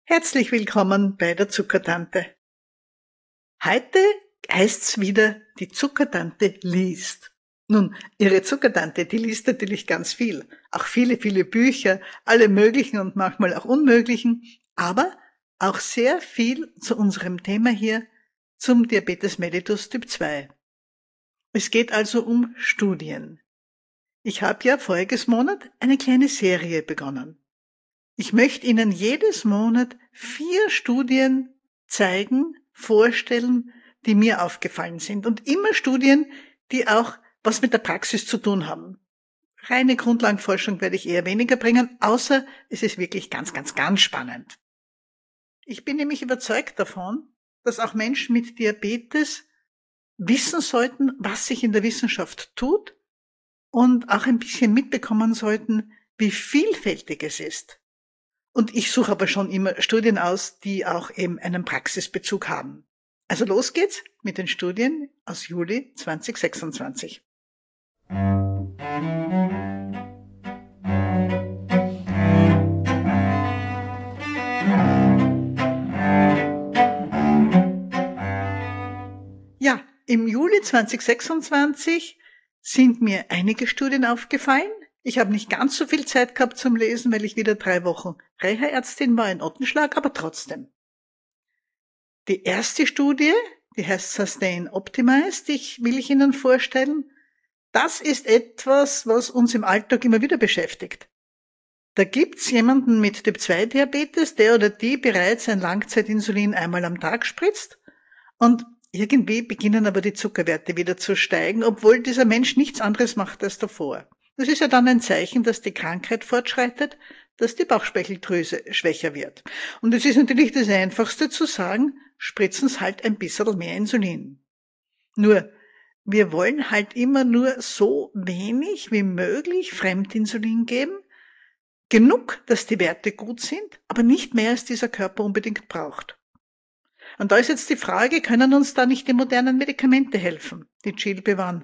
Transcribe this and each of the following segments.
Herzlich willkommen bei der Zuckertante. Heute heißt's wieder, die Zuckertante liest. Nun, Ihre Zuckertante, die liest natürlich ganz viel. Auch viele, viele Bücher, alle möglichen und manchmal auch unmöglichen, aber auch sehr viel zu unserem Thema hier, zum Diabetes mellitus Typ 2. Es geht also um Studien. Ich habe ja voriges Monat eine kleine Serie begonnen. Ich möchte Ihnen jedes Monat 4 Studien zeigen, vorstellen, die mir aufgefallen sind. Und immer Studien, die auch was mit der Praxis zu tun haben. Reine Grundlagenforschung werde ich eher weniger bringen, außer es ist wirklich ganz, ganz, ganz spannend. Ich bin nämlich überzeugt davon, dass auch Menschen mit Diabetes wissen sollten, was sich in der Wissenschaft tut und auch ein bisschen mitbekommen sollten, wie vielfältig es ist. Und ich suche aber schon immer Studien aus, die auch eben einen Praxisbezug haben. Also los geht's mit den Studien aus Juli 2026. Ja, im Juli 2026 sind mir einige Studien aufgefallen. Ich habe nicht ganz so viel Zeit gehabt zum Lesen, weil ich wieder 3 Wochen Reha-Ärztin war in Ottenschlag, aber trotzdem. Die erste Studie, die heißt Sustain Optimize, will ich Ihnen vorstellen. Das ist etwas, was uns im Alltag immer wieder beschäftigt. Da gibt's jemanden mit Typ-2-Diabetes, der oder die bereits ein Langzeitinsulin einmal am Tag spritzt und irgendwie beginnen aber die Zuckerwerte wieder zu steigen, obwohl dieser Mensch nichts anderes macht als davor. Das ist ja dann ein Zeichen, dass die Krankheit fortschreitet, dass die Bauchspeicheldrüse schwächer wird. Und es ist natürlich das Einfachste zu sagen, spritzen Sie halt ein bisschen mehr Insulin. Nur, wir wollen halt immer nur so wenig wie möglich Fremdinsulin geben, genug, dass die Werte gut sind, aber nicht mehr, als dieser Körper unbedingt braucht. Und da ist jetzt die Frage, können uns da nicht die modernen Medikamente helfen, die GLP-1?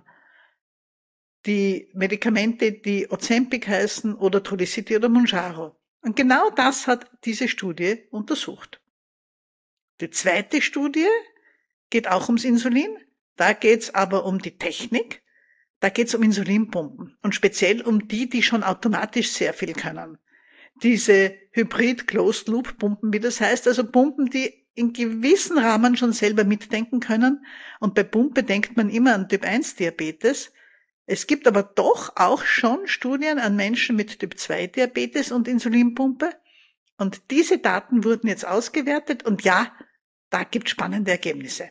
Die Medikamente, die Ozempic heißen oder Trulicity oder Mounjaro. Und genau das hat diese Studie untersucht. Die zweite Studie geht auch ums Insulin. Da geht's aber um die Technik. Da geht's um Insulinpumpen. Und speziell um die schon automatisch sehr viel können. Diese Hybrid-Closed-Loop-Pumpen, wie das heißt, also Pumpen, die in gewissen Rahmen schon selber mitdenken können. Und bei Pumpe denkt man immer an Typ-1-Diabetes. Es gibt aber doch auch schon Studien an Menschen mit Typ-2-Diabetes und Insulinpumpe. Und diese Daten wurden jetzt ausgewertet und ja, da gibt es spannende Ergebnisse.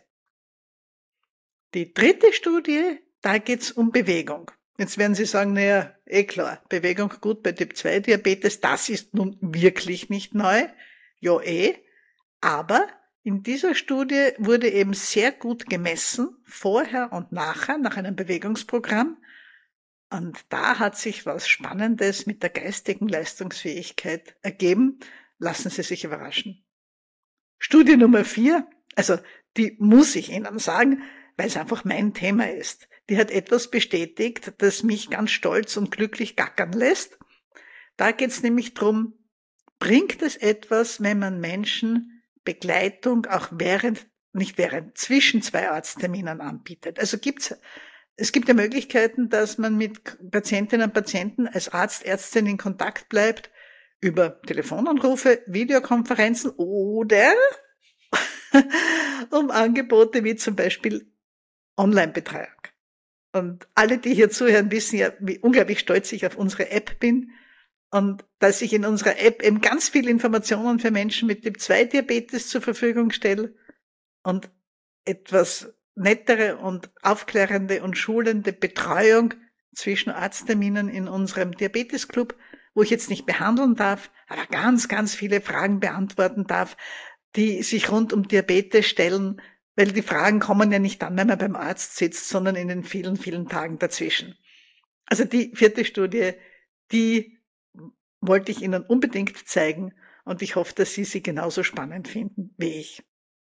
Die dritte Studie, da geht es um Bewegung. Jetzt werden Sie sagen, naja, klar, Bewegung gut bei Typ-2-Diabetes, das ist nun wirklich nicht neu. Ja, aber in dieser Studie wurde eben sehr gut gemessen, vorher und nachher, nach einem Bewegungsprogramm. Und da hat sich was Spannendes mit der geistigen Leistungsfähigkeit ergeben. Lassen Sie sich überraschen. Studie Nummer 4, also die muss ich Ihnen sagen, weil es einfach mein Thema ist. Die hat etwas bestätigt, das mich ganz stolz und glücklich gackern lässt. Da geht es nämlich drum, bringt es etwas, wenn man Menschen Begleitung auch zwischen 2 Arztterminen anbietet. Also es gibt ja Möglichkeiten, dass man mit Patientinnen und Patienten als Arzt, Ärztin in Kontakt bleibt über Telefonanrufe, Videokonferenzen oder um Angebote wie zum Beispiel Online-Betreuung. Und alle, die hier zuhören, wissen ja, wie unglaublich stolz ich auf unsere App bin. Und dass ich in unserer App eben ganz viele Informationen für Menschen mit Typ-2-Diabetes zur Verfügung stelle und etwas nettere und aufklärende und schulende Betreuung zwischen Arztterminen in unserem Diabetesclub, wo ich jetzt nicht behandeln darf, aber ganz, ganz viele Fragen beantworten darf, die sich rund um Diabetes stellen, weil die Fragen kommen ja nicht dann, wenn man beim Arzt sitzt, sondern in den vielen, vielen Tagen dazwischen. Also die 4. Studie, die wollte ich Ihnen unbedingt zeigen und ich hoffe, dass Sie sie genauso spannend finden wie ich.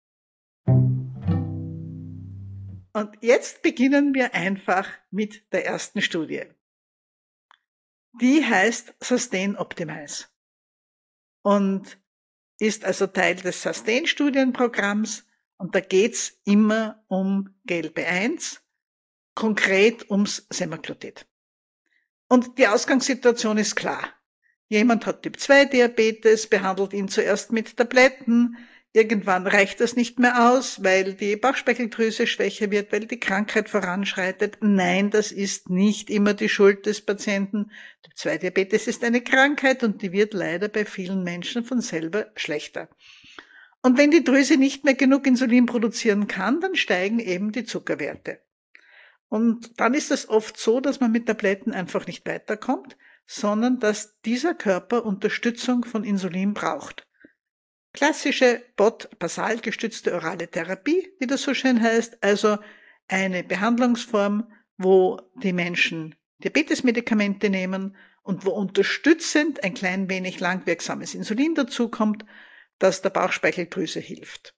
Und jetzt beginnen wir einfach mit der ersten Studie. Die heißt Sustain Optimize. Und ist also Teil des Sustain-Studienprogramms und da geht's immer um GLP-1, konkret ums Semaglutid. Und die Ausgangssituation ist klar. Jemand hat Typ-2-Diabetes, behandelt ihn zuerst mit Tabletten. Irgendwann reicht das nicht mehr aus, weil die Bauchspeicheldrüse schwächer wird, weil die Krankheit voranschreitet. Nein, das ist nicht immer die Schuld des Patienten. Typ-2-Diabetes ist eine Krankheit und die wird leider bei vielen Menschen von selber schlechter. Und wenn die Drüse nicht mehr genug Insulin produzieren kann, dann steigen eben die Zuckerwerte. Und dann ist es oft so, dass man mit Tabletten einfach nicht weiterkommt, sondern dass dieser Körper Unterstützung von Insulin braucht. Klassische basal gestützte orale Therapie, wie das so schön heißt, also eine Behandlungsform, wo die Menschen Diabetesmedikamente nehmen und wo unterstützend ein klein wenig langwirksames Insulin dazukommt, das der Bauchspeicheldrüse hilft.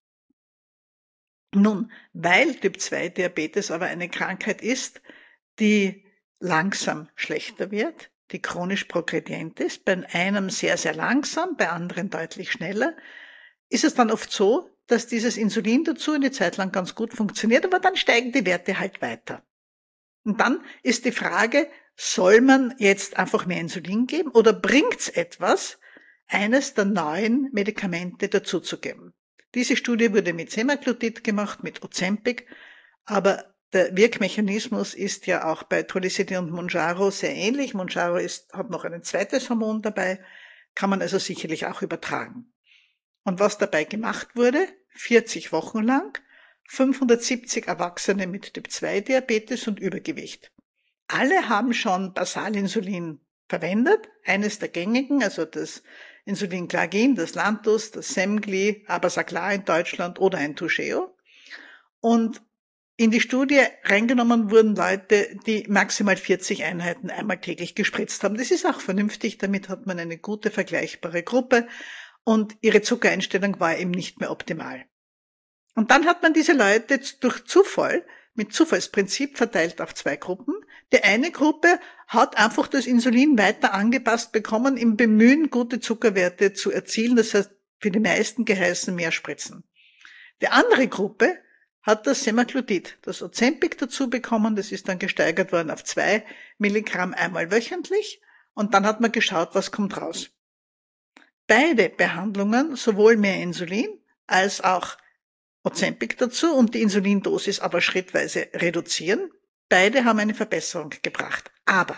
Nun, weil Typ-2-Diabetes aber eine Krankheit ist, die langsam schlechter wird, die chronisch progredient ist, bei einem sehr, sehr langsam, bei anderen deutlich schneller, ist es dann oft so, dass dieses Insulin dazu eine Zeit lang ganz gut funktioniert, aber dann steigen die Werte halt weiter. Und dann ist die Frage, soll man jetzt einfach mehr Insulin geben oder bringt's etwas, eines der neuen Medikamente dazuzugeben? Diese Studie wurde mit Semaglutid gemacht, mit Ozempic, aber der Wirkmechanismus ist ja auch bei Trulicity und Mounjaro sehr ähnlich. Mounjaro hat noch ein zweites Hormon dabei, kann man also sicherlich auch übertragen. Und was dabei gemacht wurde, 40 Wochen lang, 570 Erwachsene mit Typ-2-Diabetes und Übergewicht. Alle haben schon Basalinsulin verwendet, eines der gängigen, also das Insulin Glargin, das Lantus, das Semglee, Abasaglar in Deutschland oder ein Toujeo. Und in die Studie reingenommen wurden Leute, die maximal 40 Einheiten einmal täglich gespritzt haben. Das ist auch vernünftig, damit hat man eine gute vergleichbare Gruppe und ihre Zuckereinstellung war eben nicht mehr optimal. Und dann hat man diese Leute durch Zufall, mit Zufallsprinzip verteilt auf 2 Gruppen. Die eine Gruppe hat einfach das Insulin weiter angepasst bekommen, im Bemühen, gute Zuckerwerte zu erzielen. Das heißt, für die meisten geheißen mehr spritzen. Die andere Gruppe hat das Semaglutid, das Ozempic dazu bekommen. Das ist dann gesteigert worden auf 2 Milligramm einmal wöchentlich. Und dann hat man geschaut, was kommt raus. Beide Behandlungen, sowohl mehr Insulin als auch Ozempic dazu und die Insulindosis aber schrittweise reduzieren. Beide haben eine Verbesserung gebracht. Aber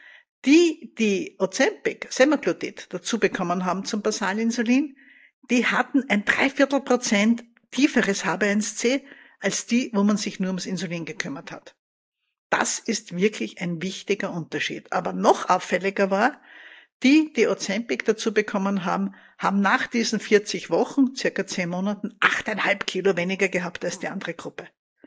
die Ozempic, Semaglutid dazu bekommen haben zum Basalinsulin, die hatten ein 3/4% tieferes HbA1c als die, wo man sich nur ums Insulin gekümmert hat. Das ist wirklich ein wichtiger Unterschied. Aber noch auffälliger war, die Ozempic dazu bekommen haben, haben nach diesen 40 Wochen, circa 10 Monaten, 8,5 Kilo weniger gehabt als die andere Gruppe.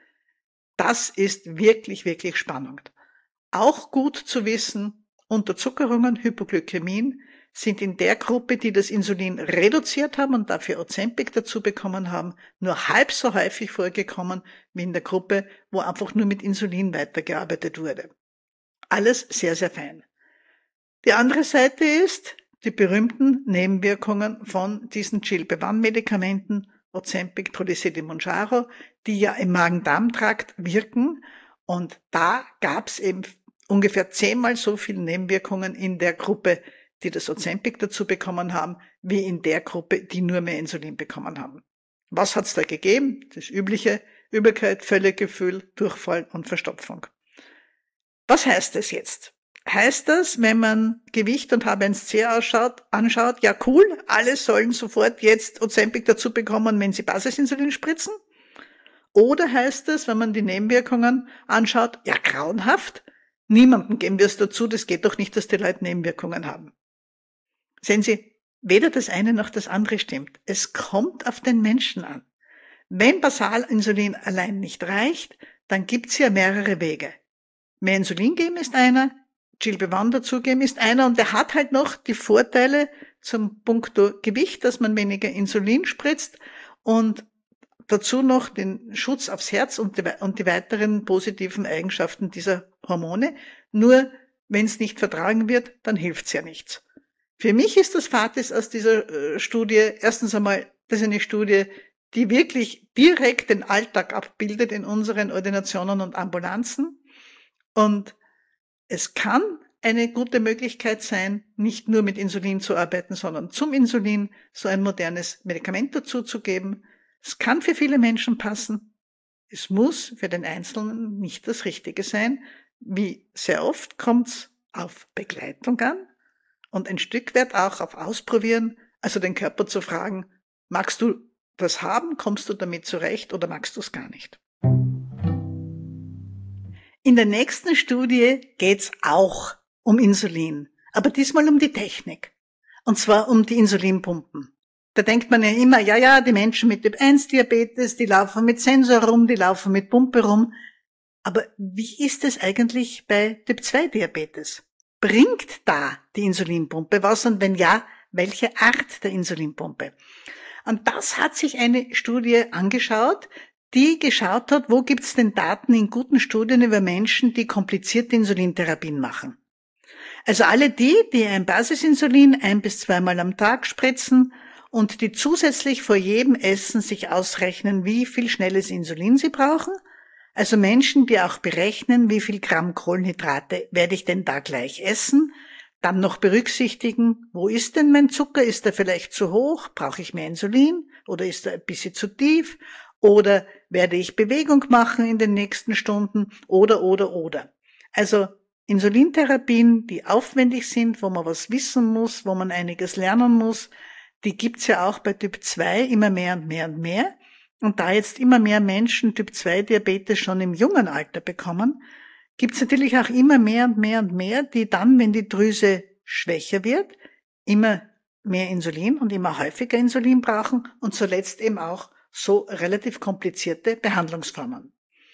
Das ist wirklich, wirklich spannend. Auch gut zu wissen, Unterzuckerungen, Hypoglykämien sind in der Gruppe, die das Insulin reduziert haben und dafür Ozempic dazu bekommen haben, nur halb so häufig vorgekommen wie in der Gruppe, wo einfach nur mit Insulin weitergearbeitet wurde. Alles sehr, sehr fein. Die andere Seite ist die berühmten Nebenwirkungen von diesen GLP-1-Medikamenten, Ozempic, Trulicity, Mounjaro, die ja im Magen-Darm-Trakt wirken. Und da gab es eben ungefähr 10-mal so viele Nebenwirkungen in der Gruppe, die das Ozempic dazu bekommen haben, wie in der Gruppe, die nur mehr Insulin bekommen haben. Was hat's da gegeben? Das übliche: Übelkeit, Völlegefühl, Durchfall und Verstopfung. Was heißt das jetzt? Heißt das, wenn man Gewicht und HbA1c anschaut, ja cool, alle sollen sofort jetzt Ozempic dazu bekommen, wenn sie Basisinsulin spritzen? Oder heißt das, wenn man die Nebenwirkungen anschaut, ja grauenhaft, niemandem geben wir es dazu, das geht doch nicht, dass die Leute Nebenwirkungen haben. Sehen Sie, weder das eine noch das andere stimmt. Es kommt auf den Menschen an. Wenn Basalinsulin allein nicht reicht, dann gibt's ja mehrere Wege. Mehr Insulin geben ist einer, GLP-1 dazugeben ist einer, und der hat halt noch die Vorteile zum Punkto Gewicht, dass man weniger Insulin spritzt und dazu noch den Schutz aufs Herz und die weiteren positiven Eigenschaften dieser Hormone. Nur wenn es nicht vertragen wird, dann hilft's ja nichts. Für mich ist das Fazit aus dieser Studie, erstens einmal, das ist eine Studie, die wirklich direkt den Alltag abbildet in unseren Ordinationen und Ambulanzen. Und es kann eine gute Möglichkeit sein, nicht nur mit Insulin zu arbeiten, sondern zum Insulin so ein modernes Medikament dazuzugeben. Es kann für viele Menschen passen. Es muss für den Einzelnen nicht das Richtige sein. Wie sehr oft kommt es auf Begleitung an und ein Stück weit auch auf Ausprobieren, also den Körper zu fragen, magst du das haben, kommst du damit zurecht oder magst du es gar nicht? In der nächsten Studie geht's auch um Insulin, aber diesmal um die Technik. Und zwar um die Insulinpumpen. Da denkt man ja immer, ja, die Menschen mit Typ-1-Diabetes, die laufen mit Sensor rum, die laufen mit Pumpe rum. Aber wie ist es eigentlich bei Typ-2-Diabetes? Bringt da die Insulinpumpe was und wenn ja, welche Art der Insulinpumpe? Und das hat sich eine Studie angeschaut, die geschaut hat, wo gibt's denn Daten in guten Studien über Menschen, die komplizierte Insulintherapien machen. Also alle die ein Basisinsulin 1- bis 2-mal am Tag spritzen und die zusätzlich vor jedem Essen sich ausrechnen, wie viel schnelles Insulin sie brauchen. Also Menschen, die auch berechnen, wie viel Gramm Kohlenhydrate werde ich denn da gleich essen. Dann noch berücksichtigen, wo ist denn mein Zucker? Ist er vielleicht zu hoch? Brauche ich mehr Insulin? Oder ist er ein bisschen zu tief? Oder werde ich Bewegung machen in den nächsten Stunden? Oder. Also Insulintherapien, die aufwendig sind, wo man was wissen muss, wo man einiges lernen muss, die gibt's ja auch bei Typ 2 immer mehr und mehr und mehr. Und da jetzt immer mehr Menschen Typ 2 Diabetes schon im jungen Alter bekommen, gibt's natürlich auch immer mehr und mehr und mehr, die dann, wenn die Drüse schwächer wird, immer mehr Insulin und immer häufiger Insulin brauchen und zuletzt eben auch so relativ komplizierte Behandlungsformen.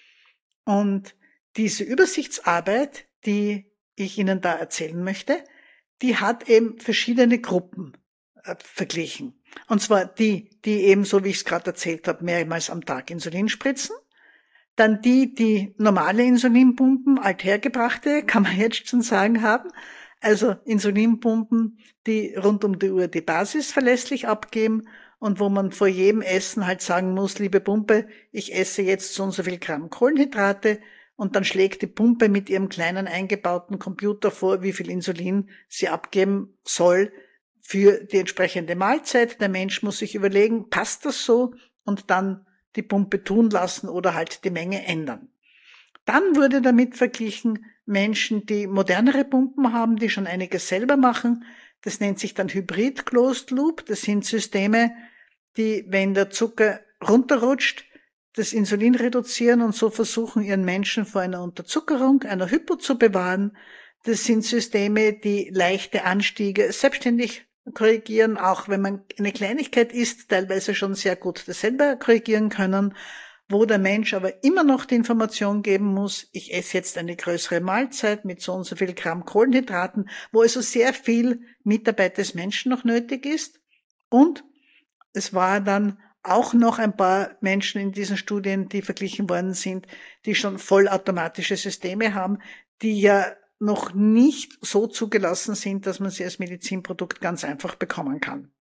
Und diese Übersichtsarbeit, die ich Ihnen da erzählen möchte, die hat eben verschiedene Gruppen verglichen. Und zwar die eben, so wie ich es gerade erzählt habe, mehrmals am Tag Insulin spritzen. Dann die normale Insulinpumpen, althergebrachte, kann man jetzt schon sagen, haben. Also Insulinpumpen, die rund um die Uhr die Basis verlässlich abgeben und wo man vor jedem Essen halt sagen muss, liebe Pumpe, ich esse jetzt so und so viel Gramm Kohlenhydrate und dann schlägt die Pumpe mit ihrem kleinen eingebauten Computer vor, wie viel Insulin sie abgeben soll für die entsprechende Mahlzeit. Der Mensch muss sich überlegen, passt das so? Und dann die Pumpe tun lassen oder halt die Menge ändern. Dann wurde damit verglichen Menschen, die modernere Pumpen haben, die schon einiges selber machen. Das nennt sich dann Hybrid Closed Loop. Das sind Systeme, die, wenn der Zucker runterrutscht, das Insulin reduzieren und so versuchen, ihren Menschen vor einer Unterzuckerung, einer Hypo zu bewahren. Das sind Systeme, die leichte Anstiege selbstständig korrigieren, auch wenn man eine Kleinigkeit isst, teilweise schon sehr gut das selber korrigieren können, wo der Mensch aber immer noch die Information geben muss, ich esse jetzt eine größere Mahlzeit mit so und so viel Gramm Kohlenhydraten, wo also sehr viel Mitarbeit des Menschen noch nötig ist. Und es war dann auch noch ein paar Menschen in diesen Studien, die verglichen worden sind, die schon vollautomatische Systeme haben, die ja noch nicht so zugelassen sind, dass man sie als Medizinprodukt ganz einfach bekommen kann.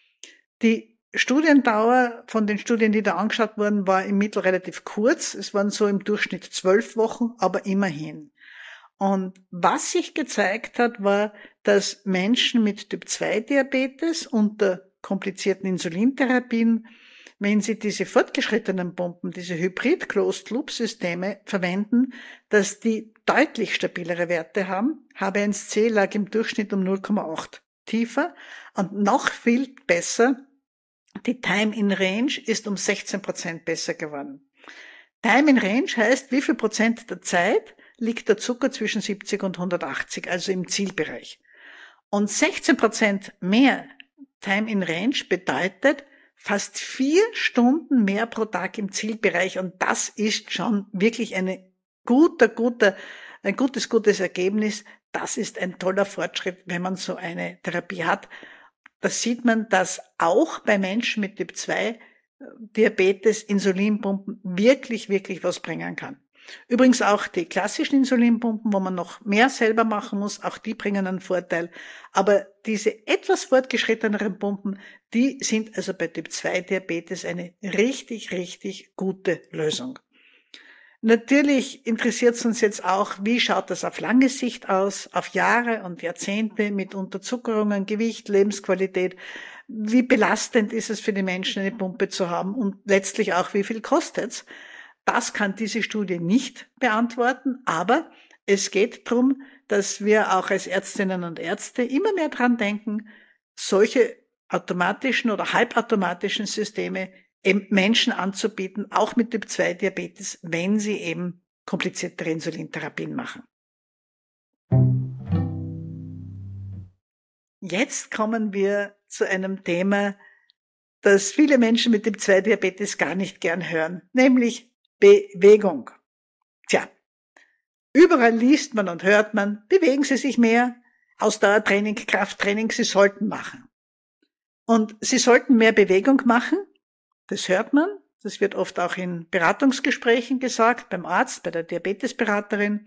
Die Studiendauer von den Studien, die da angeschaut wurden, war im Mittel relativ kurz. Es waren so im Durchschnitt 12 Wochen, aber immerhin. Und was sich gezeigt hat, war, dass Menschen mit Typ-2-Diabetes unter komplizierten Insulintherapien, wenn sie diese fortgeschrittenen Pumpen, diese Hybrid-Closed-Loop-Systeme verwenden, dass die deutlich stabilere Werte haben. HbA1c lag im Durchschnitt um 0,8 tiefer und noch viel besser, die Time in Range ist um 16% besser geworden. Time in Range heißt, wie viel Prozent der Zeit liegt der Zucker zwischen 70 und 180, also im Zielbereich. Und 16% mehr Time in Range bedeutet fast 4 Stunden mehr pro Tag im Zielbereich. Und das ist schon wirklich ein gutes Ergebnis. Das ist ein toller Fortschritt, wenn man so eine Therapie hat. Da sieht man, dass auch bei Menschen mit Typ 2 Diabetes Insulinpumpen wirklich was bringen kann. Übrigens auch die klassischen Insulinpumpen, wo man noch mehr selber machen muss, auch die bringen einen Vorteil. Aber diese etwas fortgeschritteneren Pumpen, die sind also bei Typ-2-Diabetes eine richtig, richtig gute Lösung. Natürlich interessiert es uns jetzt auch, wie schaut das auf lange Sicht aus, auf Jahre und Jahrzehnte mit Unterzuckerungen, Gewicht, Lebensqualität. Wie belastend ist es für die Menschen, eine Pumpe zu haben und letztlich auch, wie viel kostet's? Das kann diese Studie nicht beantworten, aber es geht darum, dass wir auch als Ärztinnen und Ärzte immer mehr dran denken, solche automatischen oder halbautomatischen Systeme eben Menschen anzubieten, auch mit Typ-2-Diabetes, wenn sie eben kompliziertere Insulintherapien machen. Jetzt kommen wir zu einem Thema, das viele Menschen mit Typ-2-Diabetes gar nicht gern hören, nämlich Bewegung. Tja, überall liest man und hört man, bewegen Sie sich mehr, Ausdauertraining, Krafttraining, Sie sollten machen. Und Sie sollten mehr Bewegung machen, das hört man, das wird oft auch in Beratungsgesprächen gesagt, beim Arzt, bei der Diabetesberaterin.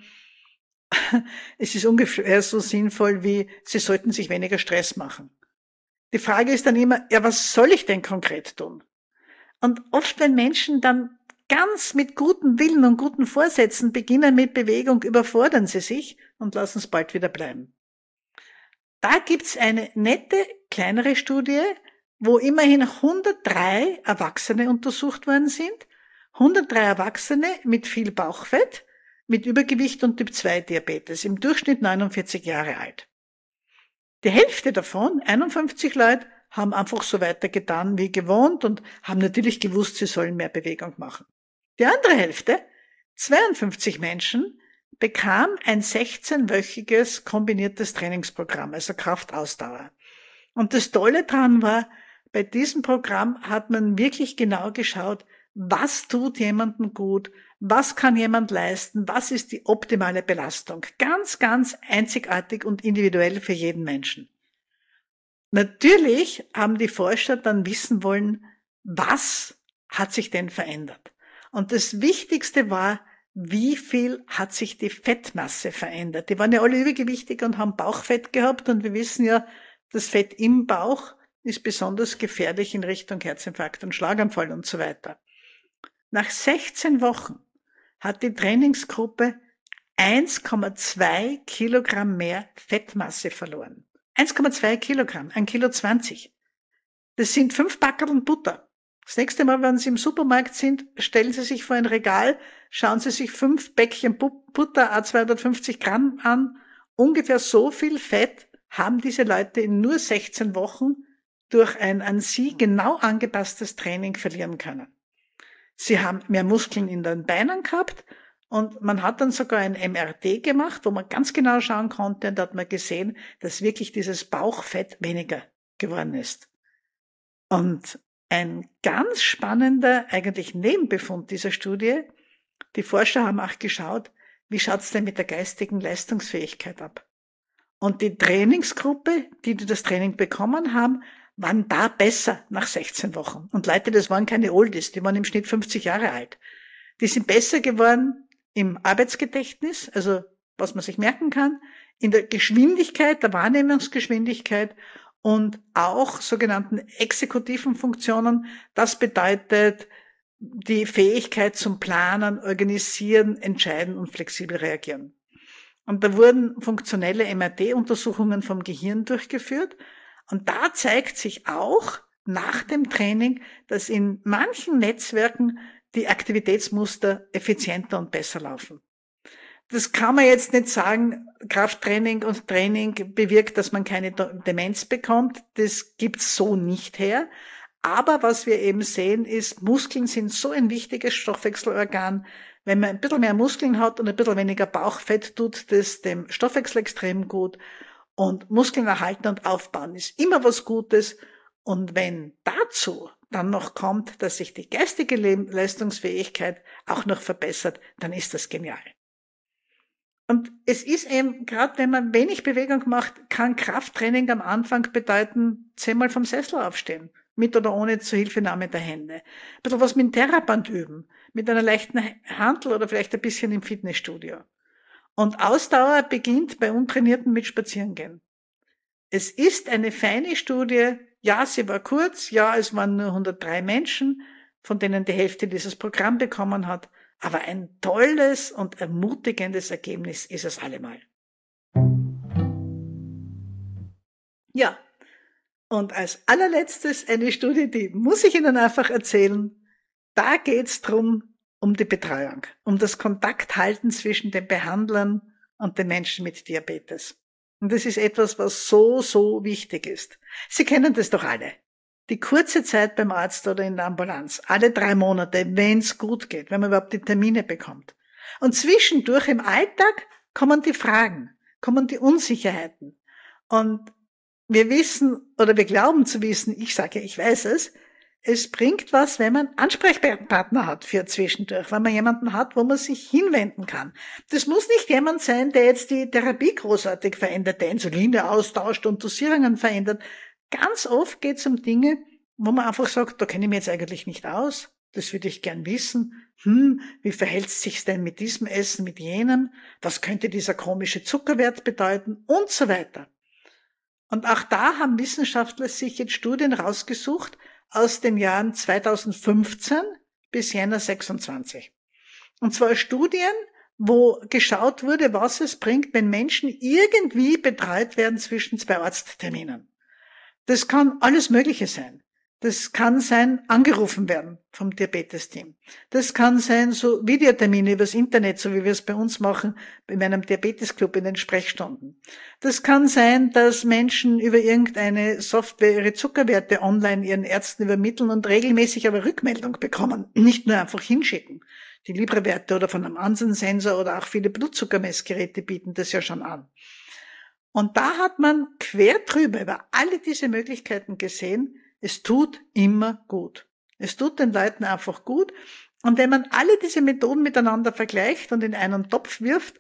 Es ist ungefähr so sinnvoll wie, Sie sollten sich weniger Stress machen. Die Frage ist dann immer, ja, was soll ich denn konkret tun? Und oft, wenn Menschen dann ganz mit gutem Willen und guten Vorsätzen beginnen mit Bewegung, überfordern sie sich und lassen es bald wieder bleiben. Da gibt's eine nette, kleinere Studie, wo immerhin 103 Erwachsene untersucht worden sind. 103 Erwachsene mit viel Bauchfett, mit Übergewicht und Typ-2-Diabetes, im Durchschnitt 49 Jahre alt. Die Hälfte davon, 51 Leute, haben einfach so weitergetan wie gewohnt und haben natürlich gewusst, sie sollen mehr Bewegung machen. Die andere Hälfte, 52 Menschen, bekam ein 16-wöchiges kombiniertes Trainingsprogramm, also Kraftausdauer. Und das Tolle daran war, bei diesem Programm hat man wirklich genau geschaut, was tut jemandem gut, was kann jemand leisten, was ist die optimale Belastung. Ganz, ganz einzigartig und individuell für jeden Menschen. Natürlich haben die Forscher dann wissen wollen, was hat sich denn verändert? Und das Wichtigste war, wie viel hat sich die Fettmasse verändert? Die waren ja alle übergewichtig und haben Bauchfett gehabt und wir wissen ja, das Fett im Bauch ist besonders gefährlich in Richtung Herzinfarkt und Schlaganfall und so weiter. Nach 16 Wochen hat die Trainingsgruppe 1,2 Kilogramm mehr Fettmasse verloren. 1,2 Kilogramm, 1,20 Kilo. Das sind 5 Packerl Butter. Das nächste Mal, wenn Sie im Supermarkt sind, stellen Sie sich vor ein Regal, schauen Sie sich 5 Päckchen Butter, a 250 Gramm an. Ungefähr so viel Fett haben diese Leute in nur 16 Wochen durch ein an sie genau angepasstes Training verlieren können. Sie haben mehr Muskeln in den Beinen gehabt und man hat dann sogar ein MRT gemacht, wo man ganz genau schauen konnte und da hat man gesehen, dass wirklich dieses Bauchfett weniger geworden ist. Und ein ganz spannender eigentlich Nebenbefund dieser Studie, die Forscher haben auch geschaut, wie schaut's denn mit der geistigen Leistungsfähigkeit ab? Und die Trainingsgruppe, die das Training bekommen haben, waren da besser nach 16 Wochen. Und Leute, das waren keine Oldies, die waren im Schnitt 50 Jahre alt. Die sind besser geworden im Arbeitsgedächtnis, also was man sich merken kann, in der Geschwindigkeit, der Wahrnehmungsgeschwindigkeit und auch sogenannten exekutiven Funktionen. Das bedeutet die Fähigkeit zum Planen, Organisieren, Entscheiden und flexibel reagieren. Und da wurden funktionelle MRT-Untersuchungen vom Gehirn durchgeführt. Und da zeigt sich auch nach dem Training, dass in manchen Netzwerken die Aktivitätsmuster effizienter und besser laufen. Das kann man jetzt nicht sagen, Krafttraining und Training bewirkt, dass man keine Demenz bekommt. Das gibt's so nicht her. Aber was wir eben sehen ist, Muskeln sind so ein wichtiges Stoffwechselorgan. Wenn man ein bisschen mehr Muskeln hat und ein bisschen weniger Bauchfett, tut das dem Stoffwechsel extrem gut. Und Muskeln erhalten und aufbauen ist immer was Gutes. Und wenn dazu dann noch kommt, dass sich die geistige Leistungsfähigkeit auch noch verbessert, dann ist das genial. Und es ist eben, gerade wenn man wenig Bewegung macht, kann Krafttraining am Anfang bedeuten, 10-mal vom Sessel aufstehen mit oder ohne Zuhilfenahme der Hände. Ein bisschen was mit dem Terraband üben, mit einer leichten Hantel oder vielleicht ein bisschen im Fitnessstudio. Und Ausdauer beginnt bei Untrainierten mit Spazierengehen. Es ist eine feine Studie. Ja, sie war kurz. Ja, es waren nur 103 Menschen, von denen die Hälfte dieses Programm bekommen hat. Aber ein tolles und ermutigendes Ergebnis ist es allemal. Ja, und als allerletztes eine Studie, die muss ich Ihnen einfach erzählen. Da geht's drum um die Betreuung, um das Kontakthalten zwischen den Behandlern und den Menschen mit Diabetes. Und das ist etwas, was so wichtig ist. Sie kennen das doch alle. Die kurze Zeit beim Arzt oder in der Ambulanz, alle 3 Monate, wenn's gut geht, wenn man überhaupt die Termine bekommt. Und zwischendurch im Alltag kommen die Fragen, kommen die Unsicherheiten. Und wir wissen oder wir glauben zu wissen, ich sage, ich weiß es bringt was, wenn man Ansprechpartner hat für zwischendurch, wenn man jemanden hat, wo man sich hinwenden kann. Das muss nicht jemand sein, der jetzt die Therapie großartig verändert, der Insuline austauscht und Dosierungen verändert. Ganz oft geht es um Dinge, wo man einfach sagt, da kenne ich mich jetzt eigentlich nicht aus. Das würde ich gern wissen. Wie verhält es sich denn mit diesem Essen, mit jenem? Was könnte dieser komische Zuckerwert bedeuten? Und so weiter. Und auch da haben Wissenschaftler sich jetzt Studien rausgesucht aus den Jahren 2015 bis Jänner 26. Und zwar Studien, wo geschaut wurde, was es bringt, wenn Menschen irgendwie betreut werden zwischen 2 Arztterminen. Das kann alles Mögliche sein. Das kann sein, angerufen werden vom Diabetesteam. Das kann sein, so Videotermine übers Internet, so wie wir es bei uns machen, in meinem Diabetesclub in den Sprechstunden. Das kann sein, dass Menschen über irgendeine Software ihre Zuckerwerte online ihren Ärzten übermitteln und regelmäßig aber Rückmeldung bekommen. Nicht nur einfach hinschicken. Die Libre-Werte oder von einem anderen Sensor oder auch viele Blutzuckermessgeräte bieten das ja schon an. Und da hat man quer drüber über alle diese Möglichkeiten gesehen, es tut immer gut. Es tut den Leuten einfach gut. Und wenn man alle diese Methoden miteinander vergleicht und in einen Topf wirft,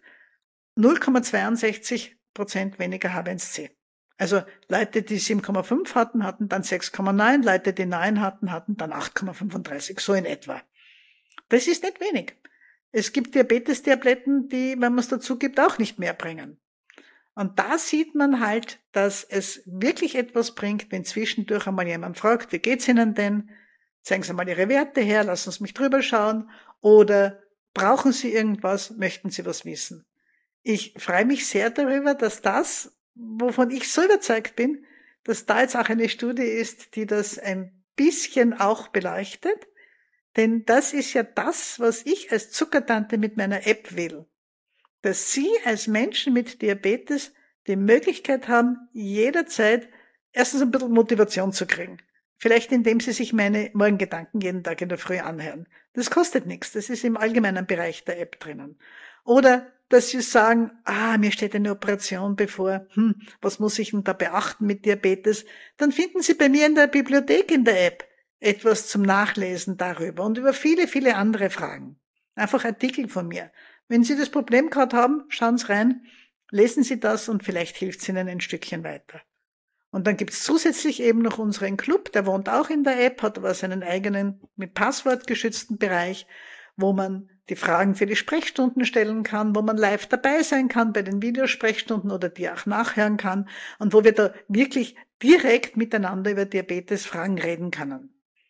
0,62% weniger H1C. Also Leute, die 7,5 hatten, hatten dann 6,9, Leute, die 9 hatten dann 8,35, so in etwa. Das ist nicht wenig. Es gibt Diabetes-Tabletten, die, wenn man es dazu gibt, auch nicht mehr bringen. Und da sieht man halt, dass es wirklich etwas bringt, wenn zwischendurch einmal jemand fragt, wie geht's Ihnen denn? Zeigen Sie mal Ihre Werte her, lassen Sie mich drüber schauen. Oder brauchen Sie irgendwas? Möchten Sie was wissen? Ich freue mich sehr darüber, dass das, wovon ich so überzeugt bin, dass da jetzt auch eine Studie ist, die das ein bisschen auch beleuchtet. Denn das ist ja das, was ich als Zuckertante mit meiner App will. Dass Sie als Menschen mit Diabetes die Möglichkeit haben, jederzeit erstens ein bisschen Motivation zu kriegen. Vielleicht indem Sie sich meine Morgengedanken jeden Tag in der Früh anhören. Das kostet nichts, das ist im allgemeinen Bereich der App drinnen. Oder dass Sie sagen, mir steht eine Operation bevor, was muss ich denn da beachten mit Diabetes? Dann finden Sie bei mir in der Bibliothek in der App etwas zum Nachlesen darüber und über viele andere Fragen. Einfach Artikel von mir. Wenn Sie das Problem gerade haben, schauen Sie rein, lesen Sie das und vielleicht hilft es Ihnen ein Stückchen weiter. Und dann gibt es zusätzlich eben noch unseren Club, der wohnt auch in der App, hat aber seinen eigenen mit Passwort geschützten Bereich, wo man die Fragen für die Sprechstunden stellen kann, wo man live dabei sein kann bei den Videosprechstunden oder die auch nachhören kann und wo wir da wirklich direkt miteinander über Diabetesfragen reden können.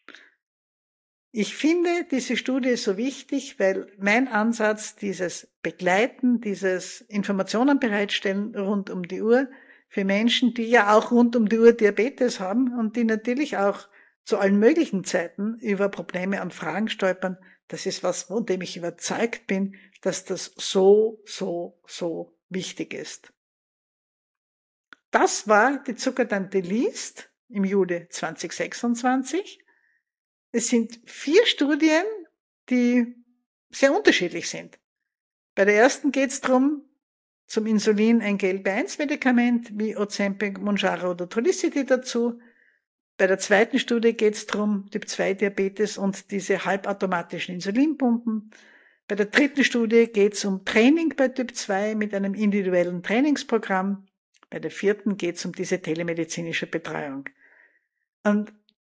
Ich finde diese Studie so wichtig, weil mein Ansatz, dieses Begleiten, dieses Informationen bereitstellen rund um die Uhr für Menschen, die ja auch rund um die Uhr Diabetes haben und die natürlich auch zu allen möglichen Zeiten über Probleme und Fragen stolpern, das ist was, von dem ich überzeugt bin, dass das so wichtig ist. Das war die Zuckertante liest im Juli 2026. Es sind 4 Studien, die sehr unterschiedlich sind. Bei der ersten geht es darum, zum Insulin ein GLP-1-Medikament wie Ozempic, Mounjaro oder Trulicity dazu. Bei der zweiten Studie geht es darum, Typ-2-Diabetes und diese halbautomatischen Insulinpumpen. Bei der dritten Studie geht es um Training bei Typ-2 mit einem individuellen Trainingsprogramm. Bei der vierten geht es um diese telemedizinische Betreuung. Und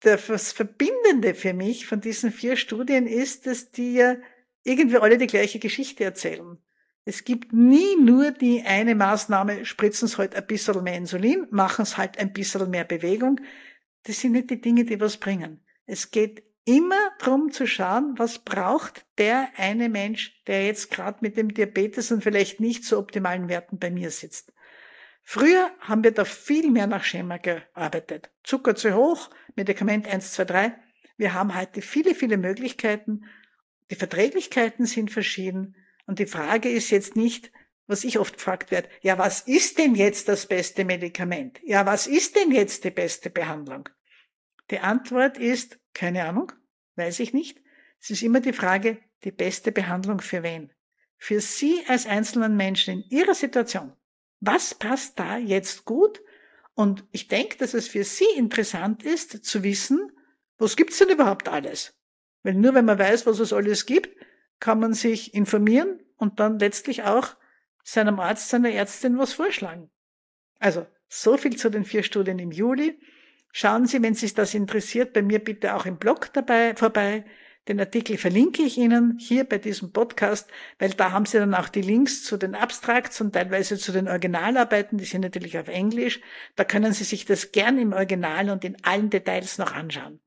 das Verbindende für mich von diesen 4 Studien ist, dass die ja irgendwie alle die gleiche Geschichte erzählen. Es gibt nie nur die eine Maßnahme, spritzen Sie halt ein bisschen mehr Insulin, machen Sie halt ein bisschen mehr Bewegung. Das sind nicht die Dinge, die was bringen. Es geht immer darum zu schauen, was braucht der eine Mensch, der jetzt gerade mit dem Diabetes und vielleicht nicht so optimalen Werten bei mir sitzt. Früher haben wir da viel mehr nach Schema gearbeitet. Zucker zu hoch, Medikament 1, 2, 3. Wir haben heute viele, viele Möglichkeiten. Die Verträglichkeiten sind verschieden. Und die Frage ist jetzt nicht, was ich oft gefragt werde, ja, was ist denn jetzt das beste Medikament? Ja, was ist denn jetzt die beste Behandlung? Die Antwort ist, keine Ahnung, weiß ich nicht. Es ist immer die Frage, die beste Behandlung für wen? Für Sie als einzelnen Menschen in Ihrer Situation. Was passt da jetzt gut? Und ich denke, dass es für Sie interessant ist, zu wissen, was gibt's denn überhaupt alles? Weil nur wenn man weiß, was es alles gibt, kann man sich informieren und dann letztlich auch seinem Arzt, seiner Ärztin was vorschlagen. Also, so viel zu den 4 Studien im Juli. Schauen Sie, wenn sich das interessiert, bei mir bitte auch im Blog vorbei. Den Artikel verlinke ich Ihnen hier bei diesem Podcast, weil da haben Sie dann auch die Links zu den Abstracts und teilweise zu den Originalarbeiten, die sind natürlich auf Englisch. Da können Sie sich das gern im Original und in allen Details noch anschauen.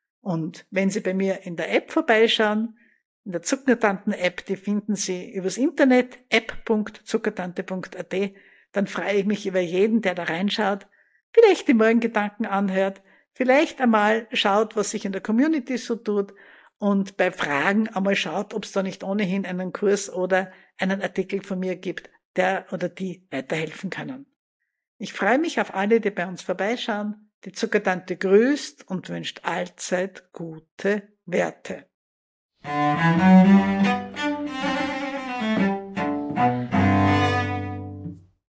Und wenn Sie bei mir in der App vorbeischauen, in der Zuckertanten-App, die finden Sie übers Internet, app.zuckertante.at, dann freue ich mich über jeden, der da reinschaut, vielleicht die Morgengedanken anhört, vielleicht einmal schaut, was sich in der Community so tut und bei Fragen einmal schaut, ob es da nicht ohnehin einen Kurs oder einen Artikel von mir gibt, der oder die weiterhelfen können. Ich freue mich auf alle, die bei uns vorbeischauen. Die Zuckertante grüßt und wünscht allzeit gute Werte.